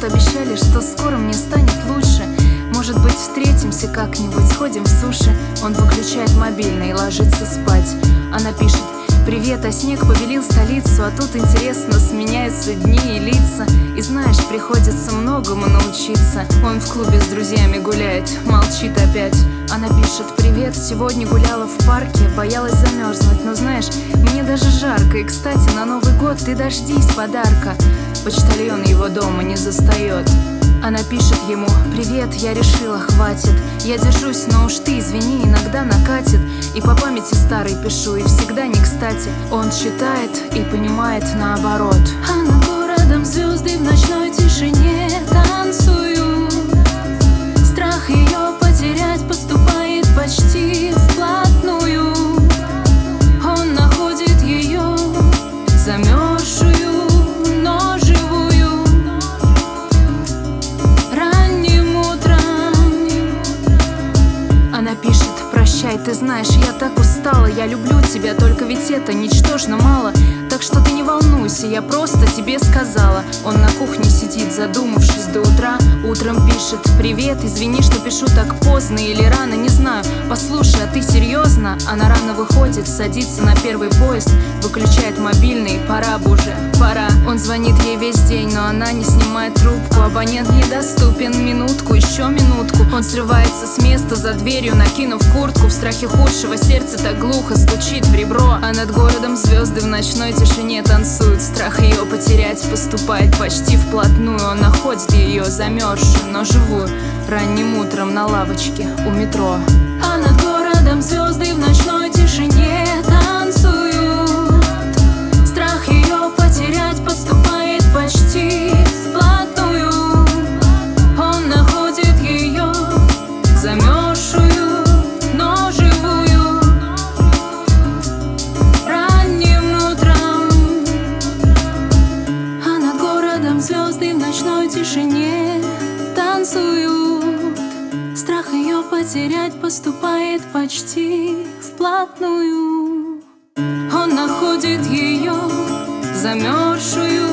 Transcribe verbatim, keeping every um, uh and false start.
тут обещали, что скоро мне станет лучше. Может быть, встретимся как-нибудь, сходим в суши. Он выключает мобильный и ложится спать. Она пишет: привет, а снег побелил столицу, а тут, интересно, сменяются дни и лица. И знаешь, приходится многому научиться. Он в клубе с друзьями гуляет, молчит опять. Она пишет: привет, сегодня гуляла в парке, боялась замерзнуть, но знаешь, мне даже жарко. И, кстати, на Новый год ты дождись подарка. Почтальон его дома не застает. Она пишет ему: привет, я решила, хватит. Я держусь, но уж ты извини, иногда накатит. И по памяти старой пишу, и всегда не кстати. Он читает и понимает наоборот. А над городом звезды в ночной тишине танцуют. Страх ее потерять поступает почти вплотную. Он находит ее замерзшую, но живую. Ранним утром она пишет: прощай, ты знаешь, я так устала. Я люблю тебя, только ведь это ничтожно мало. Так что ты не волнуйся, я просто тебе сказала. Он на кухне сидит, задумавшись до утра. Утром пишет: привет, извини, что пишу так поздно или рано, не знаю. Послушай, а ты серьезно? Она рано выходит, садится на первый поезд, выключает мобильный, пора бы уже, пора. Он звонит ей весь день, но она не снимает трубку. Абонент недоступен, минутку, еще минутку. Он срывается с места за дверью, накинув куртку. В страхе худшего сердце так глухо стучит в ребро. А над городом звезды в ночной тишине танцуют. Страх ее потерять поступает почти вплотную. Он находит ее замерзшую, но живую, ранним утром на лавочке у метро. А над городом звезды в ночной тишине танцуют. Страх ее потерять поступает почти вплотную. Он находит ее замерзшую, но живую, ранним утром. А над городом звезды в ночной тишине танцуют. Страх ее потерять поступает почти вплотную. Он находит ее замерзшую,